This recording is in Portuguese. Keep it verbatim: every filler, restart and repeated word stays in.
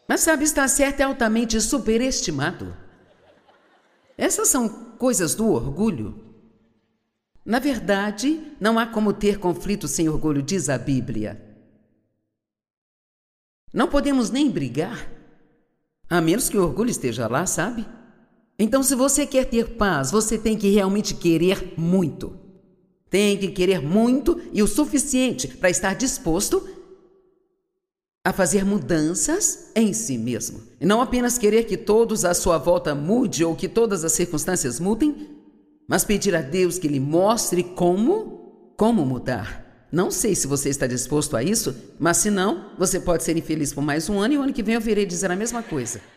Mas sabe, estar certo é altamente superestimado. Essas são coisas do orgulho. Na verdade, não há como ter conflito sem orgulho, diz a Bíblia. Não podemos nem brigar, a menos que o orgulho esteja lá, sabe? Então, se você quer ter paz, você tem que realmente querer muito. Tem que querer muito e o suficiente para estar disposto a fazer mudanças em si mesmo. E não apenas querer que todos à sua volta mude ou que todas as circunstâncias mudem, mas pedir a Deus que lhe mostre como, como mudar. Não sei se você está disposto a isso, mas se não, você pode ser infeliz por mais um ano e o ano que vem eu virei dizer a mesma coisa.